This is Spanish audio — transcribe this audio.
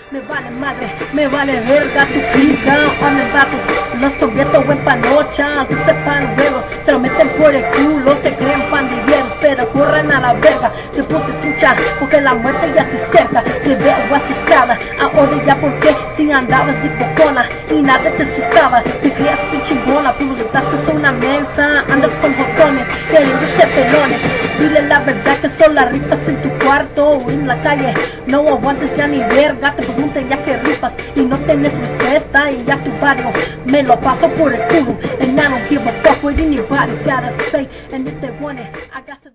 Me vale madre, me vale verga tu flica. Hombres vatos, los convierto en panochas. Este panuelo se lo meten por el culo. Se creen pandilleros, pero corren a la verga. Te ponte trucha, porque la muerte ya te cerca. Te veo asustada, ahora ya porque si andabas de pocona y nada te asustaba. Te creas pinchingona, pues estás en una mesa. Andas con botones, queriéndose pelones. Dile la verdad que son las ripas en tu cuarto o en la calle. No aguantes ya ni verga, te preguntan ya que ripas y no tenés respuesta. Y ya tu barrio me lo paso por el culo. And I don't give a fuck what anybody's gotta say. And if they want it, I got